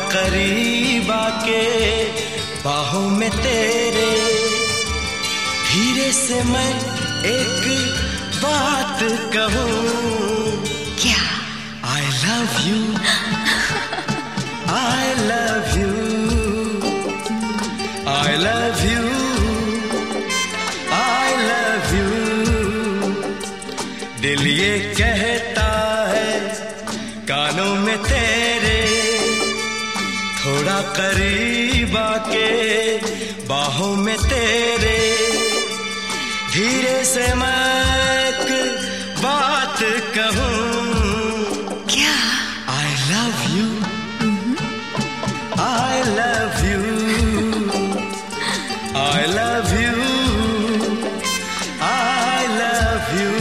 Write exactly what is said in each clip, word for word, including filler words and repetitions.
करीब आके बाहों में तेरे, धीरे से मैं एक बात कहूँ क्या? I love you, I love you, I love you, I love you। दिल ये कहता है कानों में तेरे, थोड़ा करीब आके बाहों में तेरे, धीरे से मैं एक बात कहूँ क्या? I love you, I love you, I love you, I love you।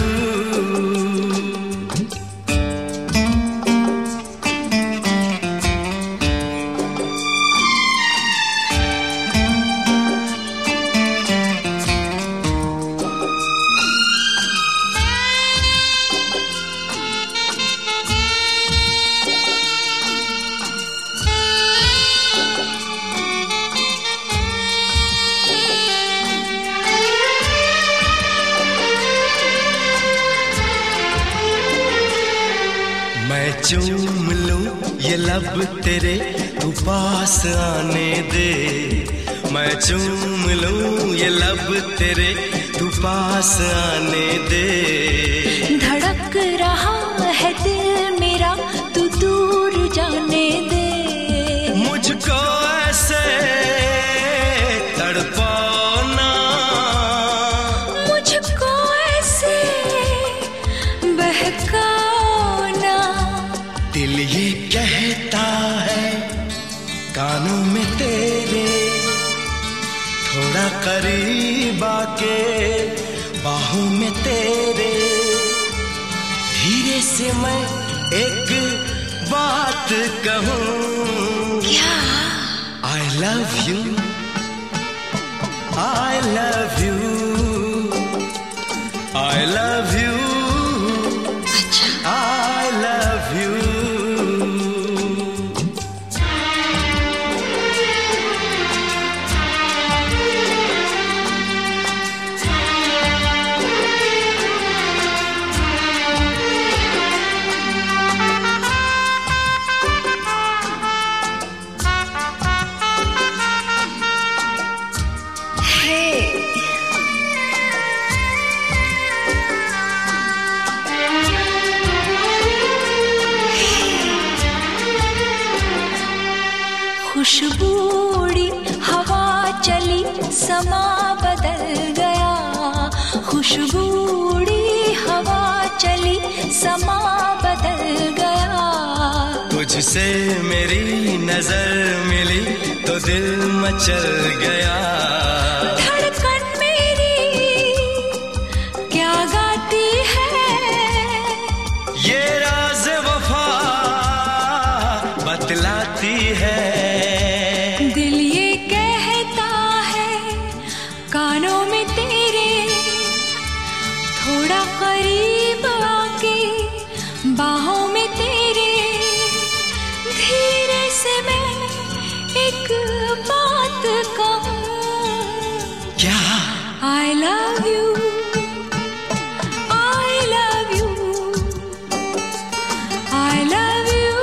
मैं चूम लूं ये लब तेरे, तू पास आने दे। मैं चूम लूं ये लब तेरे, तू पास आने दे। धड़क रहा है दिल मेरा, तू दूर जाने दे। मुझको ऐसे तड़पाना, मुझको ऐसे बहकाना। दिल ये कहता है कानों में तेरे, थोड़ा करीब आके बाहों में तेरे, धीरे से मैं एक बात कहूँ क्या? I love you, I love you, I love you, अच्छा। I love you। खुशबूड़ी हवा चली, समा बदल गया। खुशबूड़ी हवा चली, समा बदल गया। तुझसे मेरी नजर मिली तो दिल मचल गया। धड़कन मेरी क्या गाती है, ये राज वफा बतलाती है। दिल ये कहता है कानों में तेरे, थोड़ा करीब आके बाहों में तेरे, धीरे से मैं एक बात कहूँ क्या? I love you, I love you, I love you,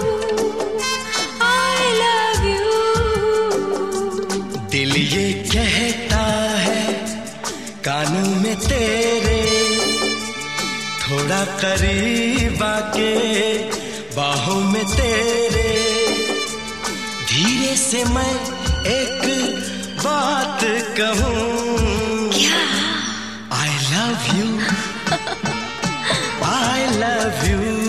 I love you। दिल ये कहता है कानों में तेरे, थोड़ा करीब आके बाहों में तेरे, धीरे से मैं एक बात कहूँ क्या? I love you, I love you,